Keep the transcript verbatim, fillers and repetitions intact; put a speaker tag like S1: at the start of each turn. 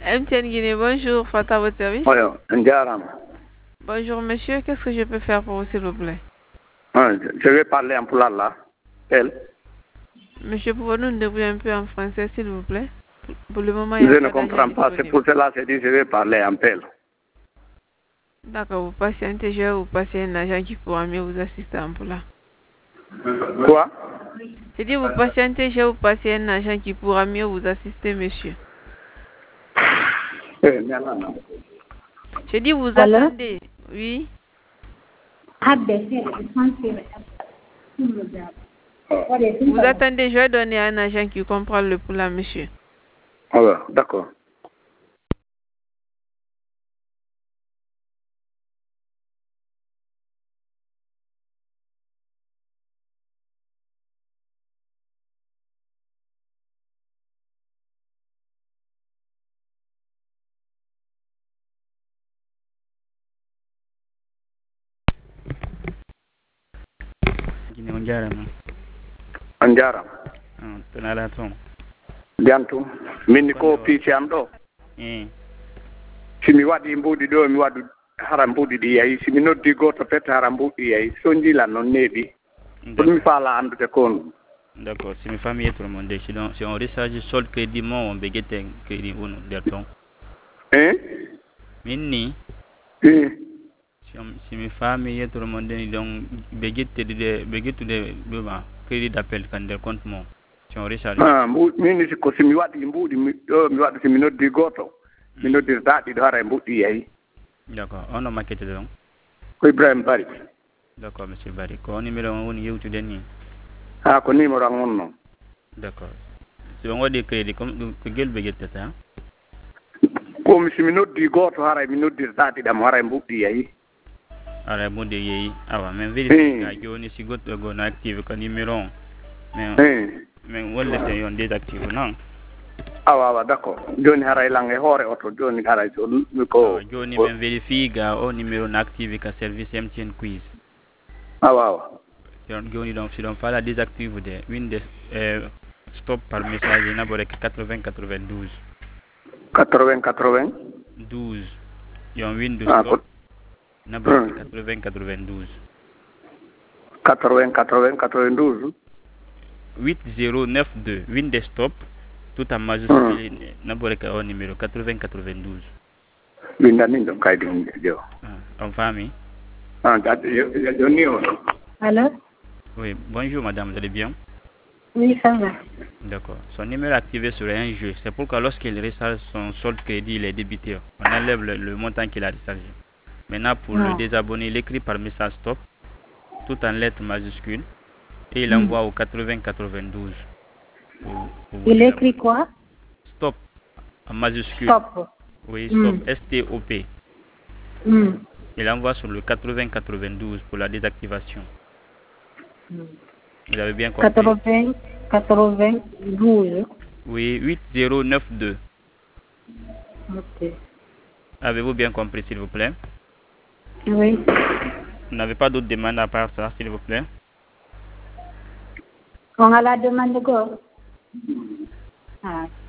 S1: M T N Guinée, bonjour, Fata, votre service.
S2: Oui, Ndiaram.
S1: Bonjour monsieur, qu'est-ce que je peux faire pour vous s'il vous plaît?
S2: Je vais parler en poulard là. Elle.
S1: Monsieur, pouvez-nous nous débrouiller un peu en français s'il vous plaît? Pour le moment,
S2: il y a Je ne comprends pas, c'est pour cela que je dis je vais parler en pelle.
S1: D'accord, vous patientez, je vais vous passer un agent qui pourra mieux vous assister en poulard.
S2: Quoi?
S1: J'ai dit vous patientez, je vais vous passer un agent qui pourra mieux vous assister, monsieur. J'ai dit vous
S3: Allô?
S1: attendez, oui. Vous attendez, je vais donner un agent qui comprend le poulard, monsieur.
S2: Ah ouais, d'accord.
S4: Guinée Ondiara.
S2: Ondiara.
S4: Ah, tenala ton.
S2: Biantu. Mini ko pici am do.
S4: Eh.
S2: Simi wadi mbudi do mi wadu haram mbudi di yayi simi noddi goto pet haram mbudi yayi sonji la non nebi. Pour mi fala andu te kon.
S4: D'accord, si mes familles tout le monde si donc si on recharge sol crédit mon on begete crédit on derton.
S2: Hein?
S4: Minni.
S2: Eh.
S4: Si si mes familles tout le monde donc begete de begete de beba crédit d'appel quand der compte mon. Si on recharge.
S2: Ah, minni ko simi wadi mbudi mi do mi wadu simi noddi goto. Mi noddi dadi do haram mbudi yayi.
S4: D'accord, on a maquette donc.
S2: Ko Ibrahim Bari.
S4: D'accord, monsieur Bari. Ko numéro on yewtu deni.
S2: Ah, ko numéro ngon non.
S4: D'accord. Si on wadi crédit comme ko gel begete ta.
S2: Ko mi simi noddi goto haram mi noddi dadi dam haram mbudi yayi.
S4: Ara mbudi yayi. Awa men vérifier ga joni si goto go na active ko numéro. Mais mais wala te yon désactive non.
S2: Awa awa d'accord. Joni haray langue hore auto joni haray so ko
S4: joni men vérifie ga o numéro na active ka service M T N quiz.
S2: Awa awa.
S4: Joni donc si on fait la désactive de Windows euh, stop par message na borek quatre-vingts quatre-vingt-douze.
S2: quatre-vingts quatre-vingts
S4: douze. Yon Windows stop na borek quatre-vingts quatre-vingt-douze.
S2: quatre-vingts quatre-vingts quatre-vingt-douze.
S4: huit zéro neuf deux Windows stop tout en majuscule na borek au numéro quatre-vingts quatre-vingt-douze.
S2: Winda ni donc kay dum jo.
S4: En famille.
S2: Ah, joni on.
S3: Allô?
S4: Oui, bonjour madame, vous allez bien?
S3: Oui, ça va.
S4: D'accord. Son numéro activé sur un jeu. C'est pourquoi lorsqu'il recharge son solde crédit, il est débité. On enlève le, le montant qu'il a rechargé. Maintenant, pour non. le désabonner, il écrit par message stop, tout en lettres majuscules, et il mm. envoie au quatre-vingts quatre-vingt-douze. Pour, pour
S3: il écrit quoi?
S4: Stop, en majuscule.
S3: Stop.
S4: Oui, stop, mm. S T O P.
S3: Mm.
S4: Il envoie sur le quatre-vingts quatre-vingt-douze pour la désactivation. Mm. Vous avez bien compris?
S3: quatre-vingts quatre-vingt-douze.
S4: Oui, huit zéro neuf deux.
S3: Ok.
S4: Avez-vous bien compris, s'il vous plaît?
S3: Oui.
S4: Vous n'avez pas d'autres demandes à part ça, s'il vous plaît?
S3: On a la demande de quoi? Ah.